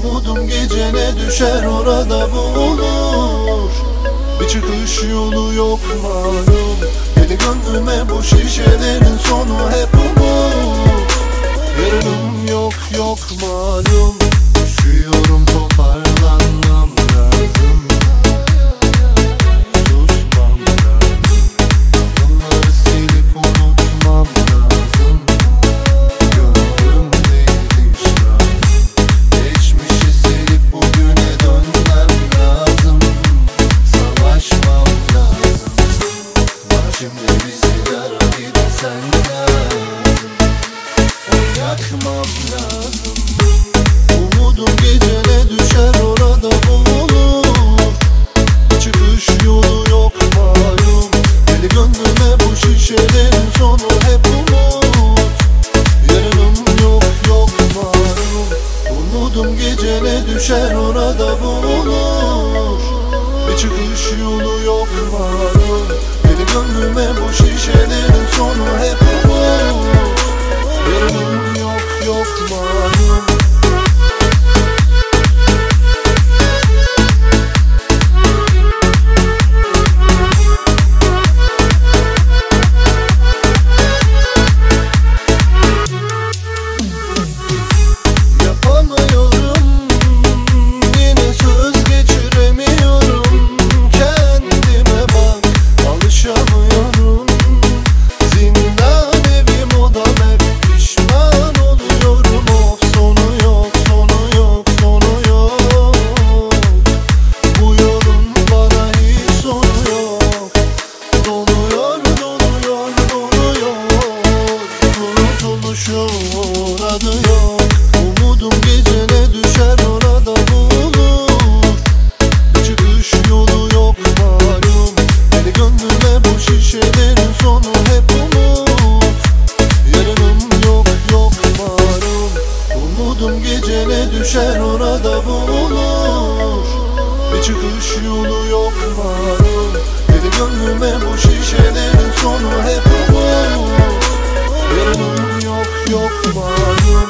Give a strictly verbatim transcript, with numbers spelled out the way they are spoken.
Umudum gecene düşer, orada bulunur. Bir çıkış yolu yok malum. Deli gönlüme bu şişelerin sonu hep umut. Yarınım yok yok malum. Üşüyorum, toparlanmam lazım. Susmam lazım. Yılları silip unutmam lazım. Gönlüm değil işler. Geçmişi silip bugüne dönmem lazım. Savaşmam lazım. Bak şimdi bir sigara, bir de sen lazım. O yakmam lazım. Umudum gecene düşer, orada bulunur. Çıkış yolu yok malum. Deli gönlüme bu şişelerin sonu hep umut. Yarınım yok yok malum. Umudum gecene düşer, orada bulunur. Bir çıkış yolu yok malum. Deli gönlüme bu şişelerin sonu hep umut. Yarınım yok yok malum. Adı yok. Umudum gecene düşer, orada bulunur. Bir çıkış yolu yok malum. Deli gönlüme bu şişelerin sonu hep umut. Yarınım yok yok malum. Umudum gecene düşer, orada bulunur. Bir çıkış yolu yok malum. Deli gönlüme bu şişelerin sonu hep umut. Yarınım yok yok malum.